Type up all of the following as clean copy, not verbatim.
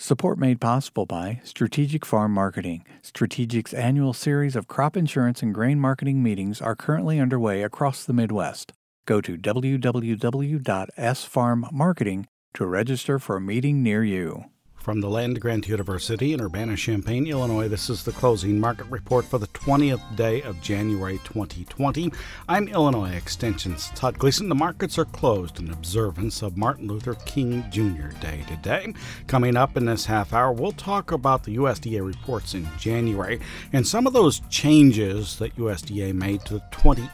Support made possible by Strategic Farm Marketing. Strategic's annual series of crop insurance and grain marketing meetings are currently underway across the Midwest. Go to www.sfarmmarketing to register for a meeting near you. From the Land Grant University in Urbana-Champaign, Illinois, this is the Closing Market Report for the 20th day of January 2020. I'm Illinois Extension's Todd Gleason. The markets are closed in observance of Martin Luther King Jr. Day today. Coming up in this half hour, we'll talk about the USDA reports in January and some of those changes that USDA made to the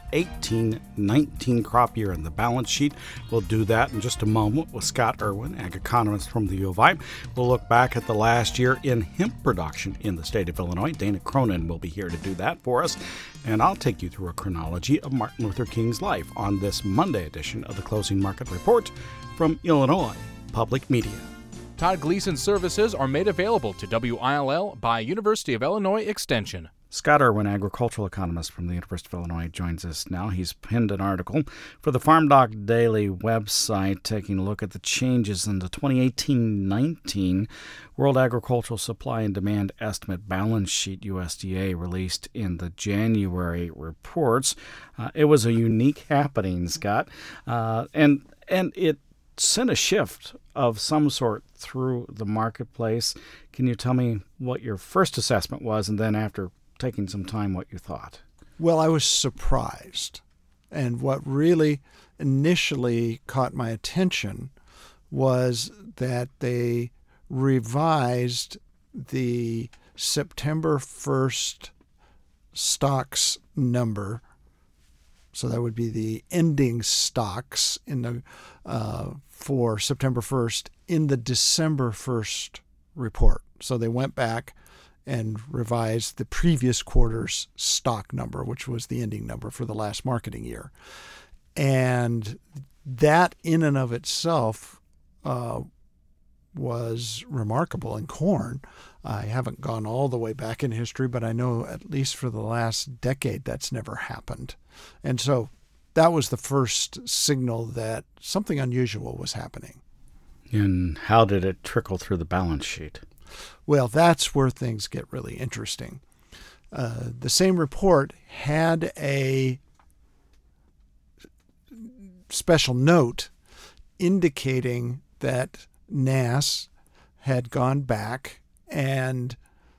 2018-19 crop year in the balance sheet. We'll do that in just a moment with Scott Irwin, ag economist from the U of I. We'll look back at the last year in hemp production in the state of Illinois. Dana Cronin will be here to do that for us. And I'll take you through a chronology of Martin Luther King's life on this Monday edition of the Closing Market Report from Illinois Public Media. Todd Gleason's services are made available to WILL by University of Illinois Extension. Scott Irwin, agricultural economist from the University of Illinois, joins us now. He's penned an article for the Farm Doc Daily website taking a look at the changes in the 2018-19 World Agricultural Supply and Demand Estimate balance sheet USDA released in the January reports. It was a unique happening, Scott, and it sent a shift of some sort through the marketplace. Can you tell me what your first assessment was, and then after taking some time, what you thought? Well, I was surprised. And what really initially caught my attention was that they revised the September 1st stocks number. So that would be the ending stocks in the for September 1st in the December 1st report. So they went back and revised the previous quarter's stock number, which was the ending number for the last marketing year. And that in and of itself was remarkable in corn. I haven't gone all the way back in history, but I know at least for the last decade that's never happened. And so that was the first signal that something unusual was happening. And how did it trickle through the balance sheet? Well, that's where things get really interesting. The same report had a special note indicating that NASS had gone back and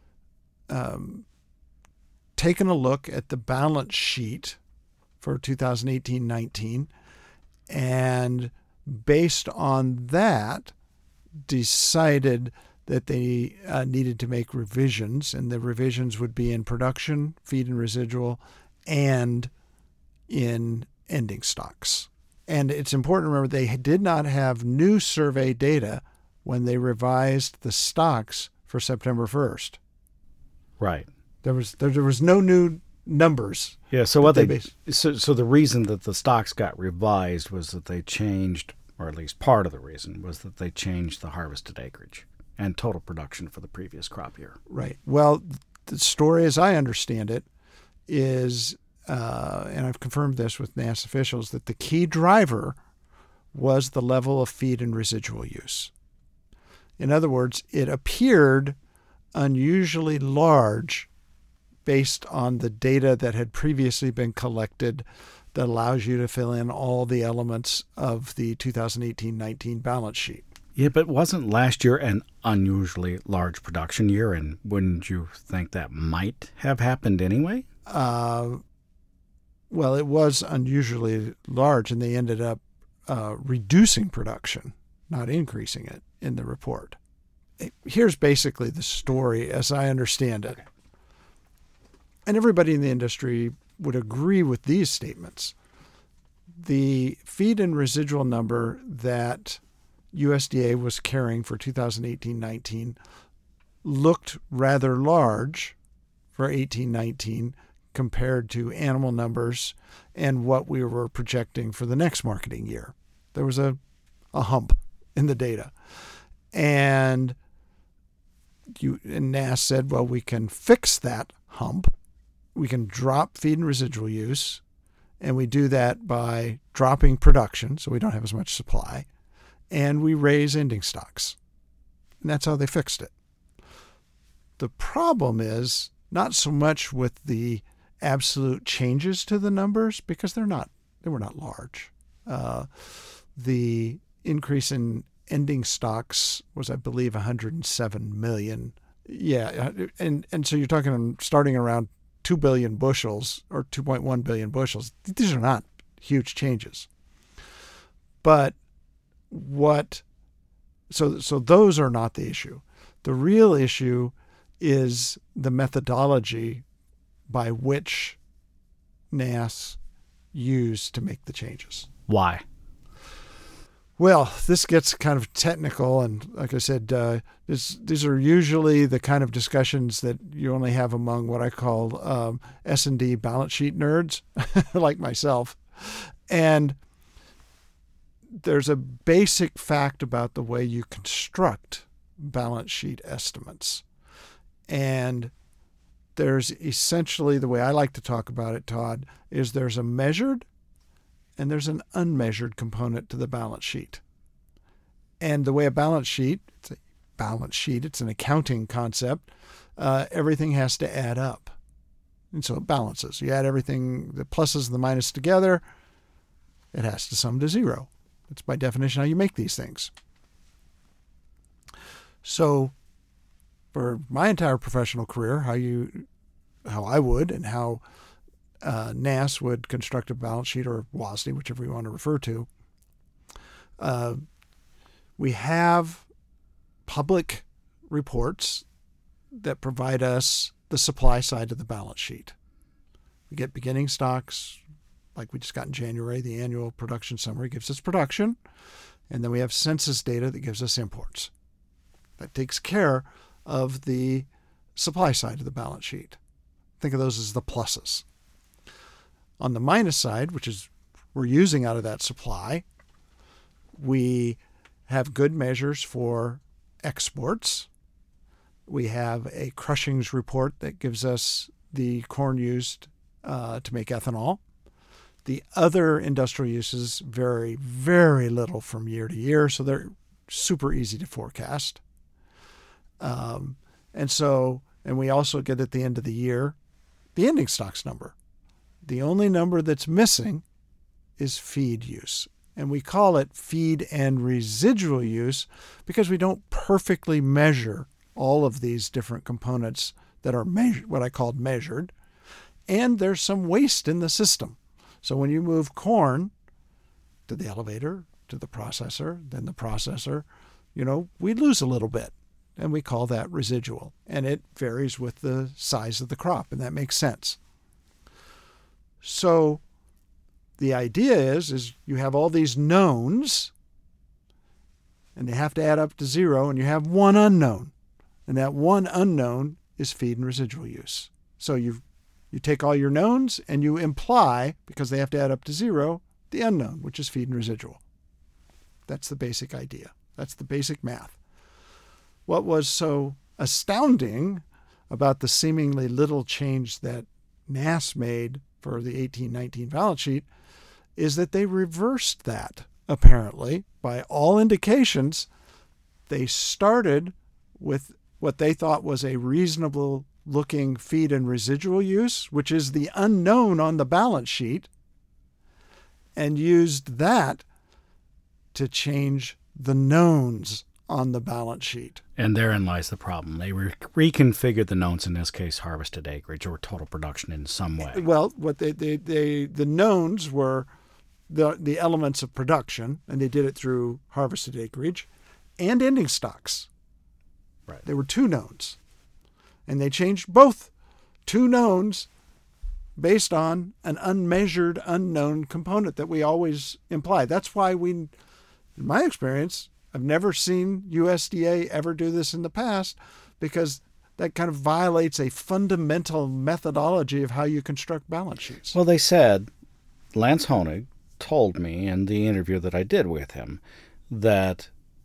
taken a look at the balance sheet for 2018-19 and based on that decided that they needed to make revisions, and the revisions would be in production, feed and residual, and in ending stocks. And it's important to remember they did not have new survey data when they revised the stocks for September 1st. Right. There was no new numbers. Yeah. So what so the reason that the stocks got revised was that they changed, or at least part of the reason was that they changed the harvested acreage and total production for the previous crop year. Right. Well, the story, as I understand it, is, and I've confirmed this with NASS officials, that the key driver was the level of feed and residual use. In other words, it appeared unusually large based on the data that had previously been collected that allows you to fill in all the elements of the 2018-19 balance sheet. Yeah, but wasn't last year an unusually large production year, and wouldn't you think that might have happened anyway? Well, it was unusually large, and they ended up reducing production, not increasing it in the report. Here's basically the story as I understand it. Okay. And everybody in the industry would agree with these statements. The feed and residual number that USDA was carrying for 2018-19 looked rather large for 18-19 compared to animal numbers and what we were projecting for the next marketing year. There was a hump in the data. And NASS said, well, we can fix that hump. We can drop feed and residual use, and we do that by dropping production, so we don't have as much supply, and we raise ending stocks. And that's how they fixed it. The problem is not so much with the absolute changes to the numbers, because they were not large. The increase in ending stocks was, I believe, 107 million. Yeah, and so you're talking starting around 2 billion bushels or 2.1 billion bushels. These are not huge changes. But so those are not the issue. The real issue is the methodology by which NASS used to make the changes. Why? Well, this gets kind of technical, and like I said, these are usually the kind of discussions that you only have among what I call S&D balance sheet nerds, like myself. And there's a basic fact about the way you construct balance sheet estimates. And there's essentially, the way I like to talk about it, Todd, is there's a measured and there's an unmeasured component to the balance sheet. And the way a balance sheet, it's an accounting concept, everything has to add up. And so it balances. You add everything, the pluses and the minuses together, it has to sum to zero. That's by definition how you make these things. So for my entire professional career, how I would and how NASS would construct a balance sheet, or WASD, whichever you want to refer to, we have public reports that provide us the supply side of the balance sheet. We get beginning stocks, like we just got in January. The annual production summary gives us production, and then we have census data that gives us imports. That takes care of the supply side of the balance sheet. Think of those as the pluses. On the minus side, which is we're using out of that supply, we have good measures for exports. We have a crushings report that gives us the corn used to make ethanol. The other industrial uses vary very little from year to year, so they're super easy to forecast. And we also get at the end of the year the ending stocks number. The only number that's missing is feed use. And we call it feed and residual use because we don't perfectly measure all of these different components that are measured, what I called measured. And there's some waste in the system. So when you move corn to the elevator, to the processor, then the processor, we lose a little bit. And we call that residual. And it varies with the size of the crop, and that makes sense. So the idea is you have all these knowns, and they have to add up to zero, and you have one unknown. And that one unknown is feed and residual use. So you take all your knowns and you imply, because they have to add up to zero, the unknown, which is feed and residual. That's the basic idea. That's the basic math. What was so astounding about the seemingly little change that NASS made for the 1819 balance sheet is that they reversed that, apparently. By all indications, they started with what they thought was a reasonable looking feed and residual use, which is the unknown on the balance sheet, and used that to change the knowns on the balance sheet. And therein lies the problem. They reconfigured the knowns, in this case, harvested acreage or total production in some way. Well, what the knowns were the elements of production, and they did it through harvested acreage and ending stocks. Right. There were two knowns. And they changed both two knowns based on an unmeasured, unknown component that we always imply. That's why in my experience, I've never seen USDA ever do this in the past, because that kind of violates a fundamental methodology of how you construct balance sheets. Well, they said, Lance Honig told me in the interview that I did with him that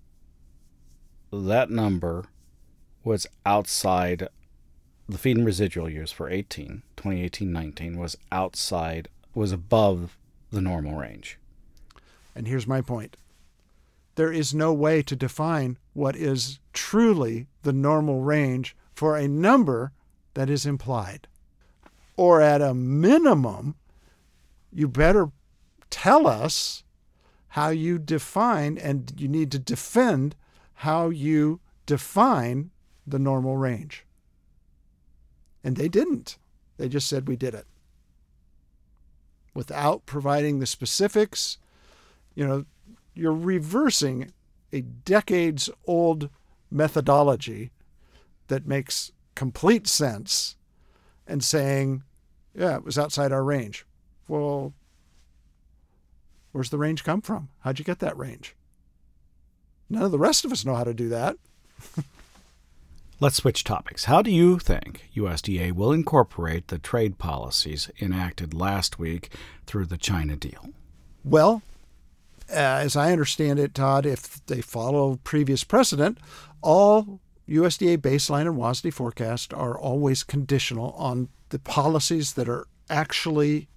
number was outside the feed and residual use for 2018-19 was above the normal range. And here's my point. there is no way to define what is truly the normal range for a number that is implied. Or at a minimum, you better tell us how you define, and you need to defend how you define the normal range. And they didn't. They just said we did it. Without providing the specifics, you're reversing a decades-old methodology that makes complete sense and saying, yeah, it was outside our range. Well, where's the range come from? How'd you get that range? None of the rest of us know how to do that. Let's switch topics. How do you think USDA will incorporate the trade policies enacted last week through the China deal? Well, as I understand it, Todd, if they follow previous precedent, all USDA baseline and WASDE forecasts are always conditional on the policies that are actually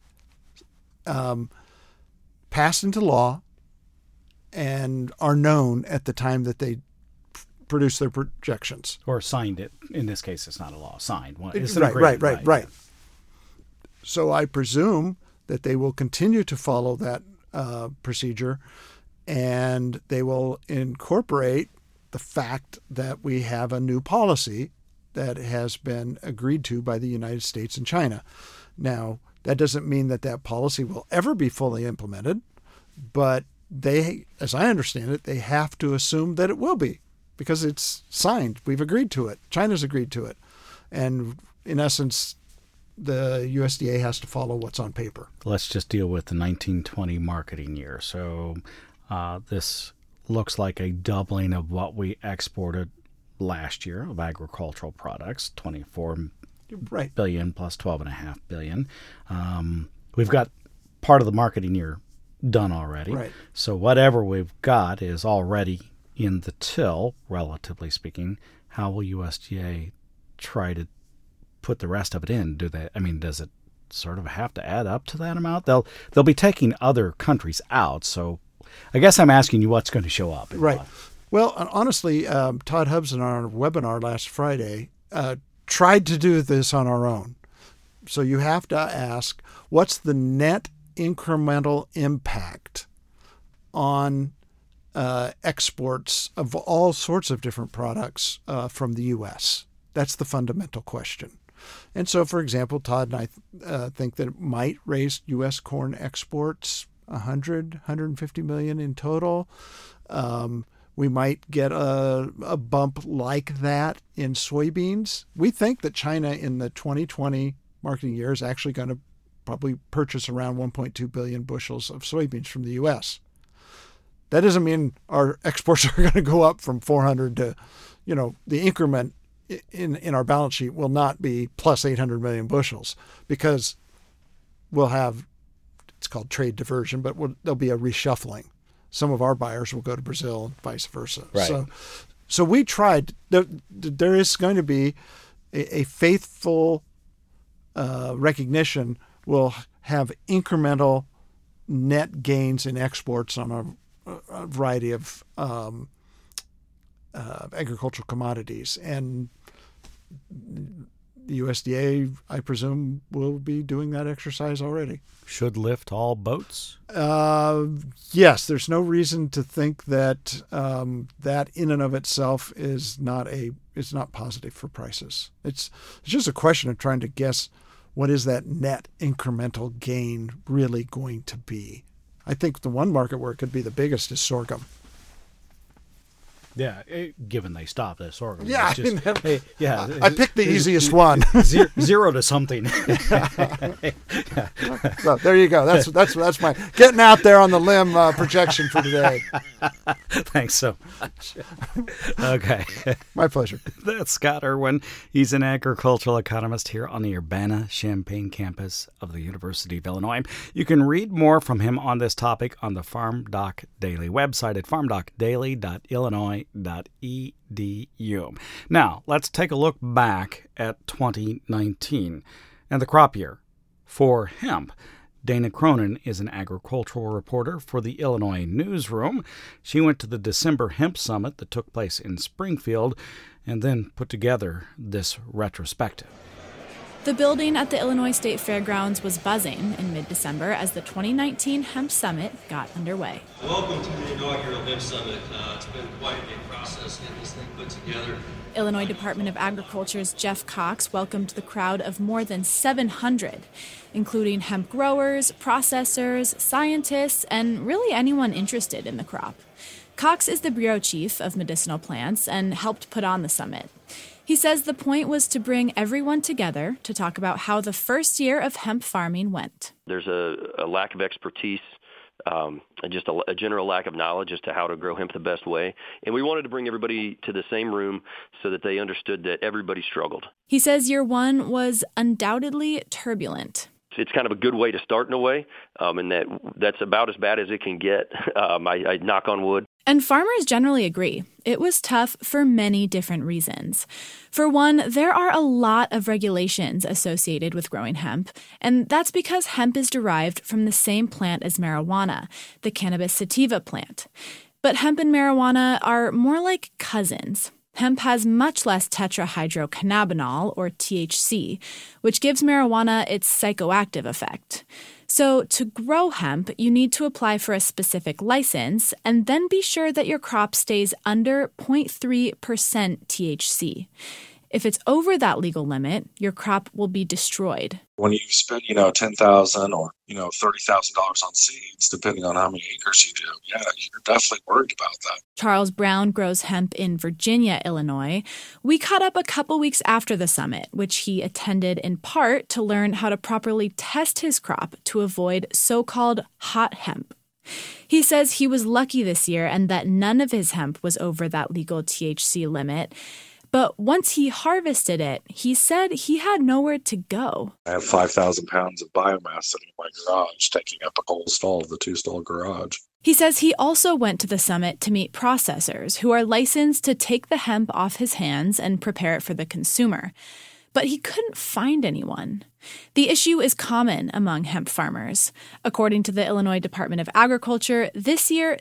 passed into law and are known at the time that they produce their projections. Or signed it. In this case, it's not a law. Signed. It's Right. So I presume that they will continue to follow that procedure, and they will incorporate the fact that we have a new policy that has been agreed to by the United States and China. Now, that doesn't mean that that policy will ever be fully implemented, but they, as I understand it, they have to assume that it will be because it's signed. We've agreed to it. China's agreed to it. And in essence, the USDA has to follow what's on paper. Let's just deal with the 1920 marketing year. So this looks like a doubling of what we exported last year of agricultural products, 24 billion plus 12.5 billion. We've got part of the marketing year done already. Right. So whatever we've got is already in the till, relatively speaking. How will USDA try to put the rest of it in? Does it sort of have to add up to that amount? They'll be taking other countries out, so I guess I'm asking you what's going to show up. Right. Well, honestly, Todd Hubbs in our webinar last Friday tried to do this on our own. So you have to ask, what's the net incremental impact on exports of all sorts of different products from the U.S.? That's the fundamental question. And so, for example, Todd and I think that it might raise U.S. corn exports 150 million in total. We might get a bump like that in soybeans. We think that China in the 2020 marketing year is actually going to probably purchase around 1.2 billion bushels of soybeans from the U.S. That doesn't mean our exports are going to go up from 400 to, the increment in our balance sheet will not be plus 800 million bushels because we'll have, it's called trade diversion, but there'll be a reshuffling. Some of our buyers will go to Brazil and vice versa. Right. So we tried. There is going to be a faithful recognition. We'll have incremental net gains in exports on a variety of agricultural commodities. And the USDA, I presume, will be doing that exercise already. Should lift all boats? Yes, there's no reason to think that that in and of itself is not positive for prices. It's just a question of trying to guess what is that net incremental gain really going to be. I think the one market where it could be the biggest is sorghum. Yeah, given they stopped at sorghum. Yeah, I picked the easiest one. Zero to something. So there you go. That's my getting out there on the limb projection for today. Thanks so much. Okay. My pleasure. That's Scott Irwin. He's an agricultural economist here on the Urbana-Champaign campus of the University of Illinois. You can read more from him on this topic on the FarmDoc Daily website at farmdocdaily.illinois.edu. Now, let's take a look back at 2019 and the crop year for hemp. Dana Cronin is an agricultural reporter for the Illinois Newsroom. She went to the December Hemp Summit that took place in Springfield and then put together this retrospective. The building at the Illinois State Fairgrounds was buzzing in mid-December as the 2019 Hemp Summit got underway. Welcome to the inaugural Hemp Summit. It's been quite a process getting this thing put together. Illinois Department of Agriculture's Jeff Cox welcomed the crowd of more than 700, including hemp growers, processors, scientists, and really anyone interested in the crop. Cox is the bureau chief of medicinal plants and helped put on the summit. He says the point was to bring everyone together to talk about how the first year of hemp farming went. There's a lack of expertise, just a general lack of knowledge as to how to grow hemp the best way. And we wanted to bring everybody to the same room so that they understood that everybody struggled. He says year one was undoubtedly turbulent. It's kind of a good way to start in a way, and that's about as bad as it can get. I knock on wood. And farmers generally agree. It was tough for many different reasons. For one, there are a lot of regulations associated with growing hemp, and that's because hemp is derived from the same plant as marijuana, the cannabis sativa plant. But hemp and marijuana are more like cousins. Hemp has much less tetrahydrocannabinol, or THC, which gives marijuana its psychoactive effect. So to grow hemp, you need to apply for a specific license and then be sure that your crop stays under 0.3% THC. If it's over that legal limit, your crop will be destroyed. When you spend, $10,000 or, $30,000 on seeds, depending on how many acres you do, you're definitely worried about that. Charles Brown grows hemp in Virginia, Illinois. We caught up a couple weeks after the summit, which he attended in part to learn how to properly test his crop to avoid so-called hot hemp. He says he was lucky this year and that none of his hemp was over that legal THC limit. But once he harvested it, he said he had nowhere to go. I have 5,000 pounds of biomass sitting in my garage, taking up a whole stall of the 2-stall garage. He says he also went to the summit to meet processors who are licensed to take the hemp off his hands and prepare it for the consumer. But he couldn't find anyone. The issue is common among hemp farmers. According to the Illinois Department of Agriculture, this year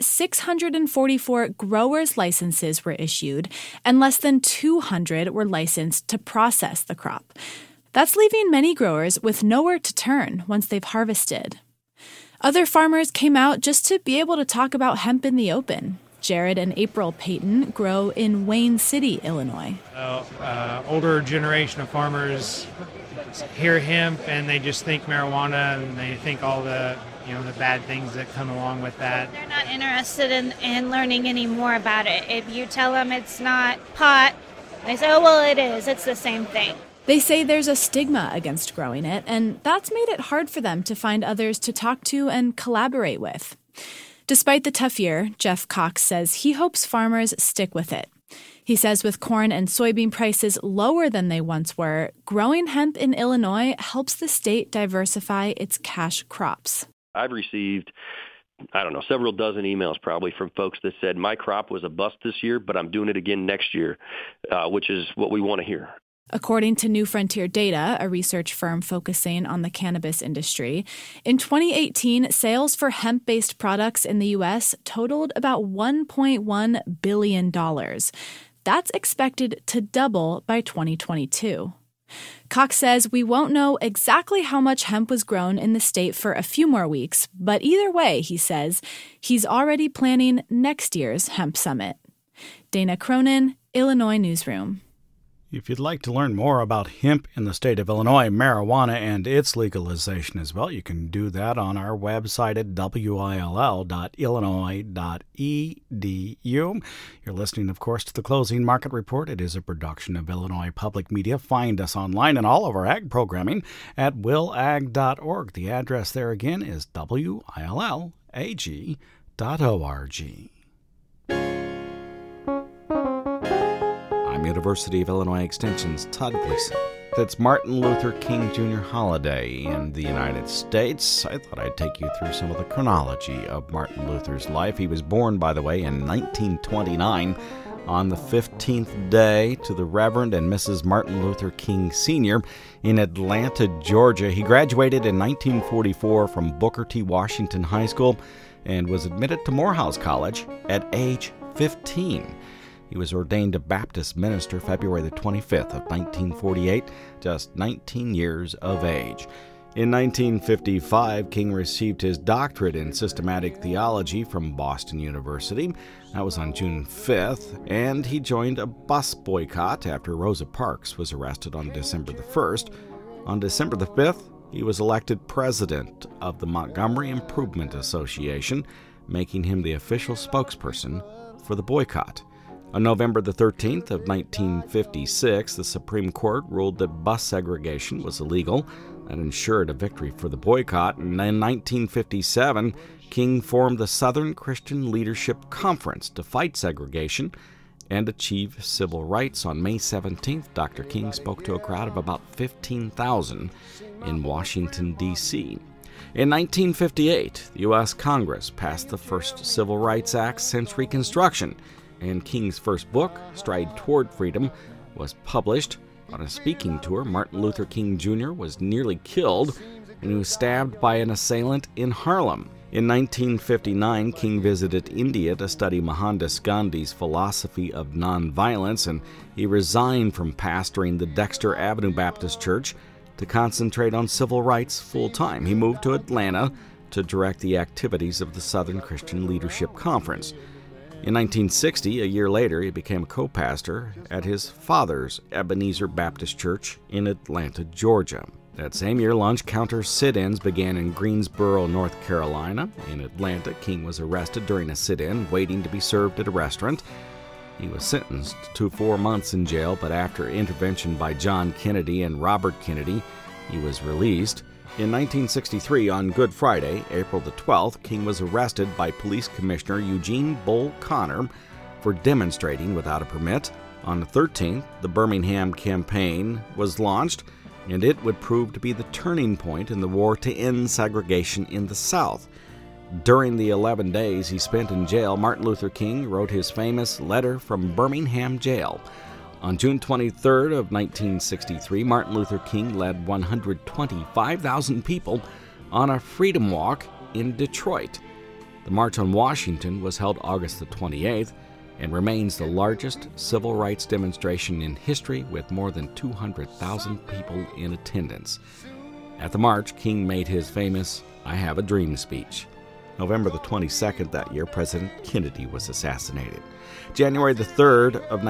644 growers' licenses were issued, and less than 200 were licensed to process the crop. That's leaving many growers with nowhere to turn once they've harvested. Other farmers came out just to be able to talk about hemp in the open. Jared and April Payton grow in Wayne City, Illinois. Older generation of farmers hear hemp and they just think marijuana and they think all the bad things that come along with that. They're not interested in learning any more about it. If you tell them it's not pot, they say, oh, well, it is. It's the same thing. They say there's a stigma against growing it, and that's made it hard for them to find others to talk to and collaborate with. Despite the tough year, Jeff Cox says he hopes farmers stick with it. He says with corn and soybean prices lower than they once were, growing hemp in Illinois helps the state diversify its cash crops. I've received, several dozen emails probably from folks that said, my crop was a bust this year, but I'm doing it again next year, which is what we want to hear. According to New Frontier Data, a research firm focusing on the cannabis industry, in 2018, sales for hemp-based products in the U.S. totaled about $1.1 billion. That's expected to double by 2022. Cox says we won't know exactly how much hemp was grown in the state for a few more weeks, but either way, he says, he's already planning next year's Hemp Summit. Dana Cronin, Illinois Newsroom. If you'd like to learn more about hemp in the state of Illinois, marijuana, and its legalization as well, you can do that on our website at will.illinois.edu. You're listening, of course, to the Closing Market Report. It is a production of Illinois Public Media. Find us online and all of our ag programming at willag.org. The address there again is willag.org. University of Illinois Extension's Todd Gleason. It's Martin Luther King Jr. holiday in the United States. I thought I'd take you through some of the chronology of Martin Luther's life. He was born, by the way, in 1929 on the 15th day to the Reverend and Mrs. Martin Luther King Sr. in Atlanta, Georgia. He graduated in 1944 from Booker T. Washington High School and was admitted to Morehouse College at age 15. He was ordained a Baptist minister February the 25th of 1948, just 19 years of age. In 1955, King received his doctorate in systematic theology from Boston University. That was on June 5th, and he joined a bus boycott after Rosa Parks was arrested on December the 1st. On December the 5th, he was elected president of the Montgomery Improvement Association, making him the official spokesperson for the boycott. On November the 13th of 1956, the Supreme Court ruled that bus segregation was illegal. That ensured a victory for the boycott. And in 1957, King formed the Southern Christian Leadership Conference to fight segregation and achieve civil rights. On May 17th, Dr. King spoke to a crowd of about 15,000 in Washington, D.C. In 1958, the U.S. Congress passed the first Civil Rights Act since Reconstruction, and King's first book, Stride Toward Freedom, was published. On a speaking tour, Martin Luther King Jr. was nearly killed, and he was stabbed by an assailant in Harlem. In 1959, King visited India to study Mohandas Gandhi's philosophy of nonviolence, and he resigned from pastoring the Dexter Avenue Baptist Church to concentrate on civil rights full-time. He moved to Atlanta to direct the activities of the Southern Christian Leadership Conference. In 1960, a year later, he became a co-pastor at his father's Ebenezer Baptist Church in Atlanta, Georgia. That same year, lunch counter sit-ins began in Greensboro, North Carolina. In Atlanta, King was arrested during a sit-in, waiting to be served at a restaurant. He was sentenced to 4 months in jail, but after intervention by John Kennedy and Robert Kennedy, he was released. In 1963, on Good Friday, April the 12th, King was arrested by Police Commissioner Eugene Bull Connor for demonstrating without a permit. On the 13th, the Birmingham Campaign was launched, and it would prove to be the turning point in the war to end segregation in the South. During the 11 days he spent in jail, Martin Luther King wrote his famous Letter from Birmingham Jail. On June 23rd of 1963, Martin Luther King led 125,000 people on a freedom walk in Detroit. The March on Washington was held August the 28th and remains the largest civil rights demonstration in history, with more than 200,000 people in attendance. At the march, King made his famous "I Have a Dream" speech. November the 22nd that year, President Kennedy was assassinated. January the 3rd of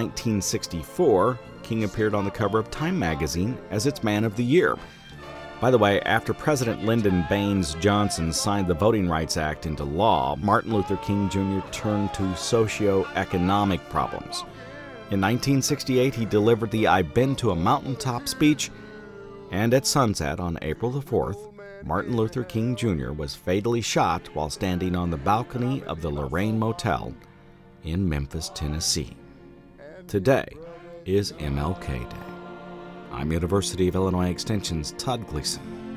1964, King appeared on the cover of Time magazine as its Man of the Year. By the way, after President Lyndon Baines Johnson signed the Voting Rights Act into law, Martin Luther King Jr. turned to socio-economic problems. In 1968, he delivered the "I've Been to a Mountaintop" speech, and at sunset on April the 4th, Martin Luther King Jr. was fatally shot while standing on the balcony of the Lorraine Motel in Memphis, Tennessee. Today is MLK Day. I'm University of Illinois Extension's Todd Gleason.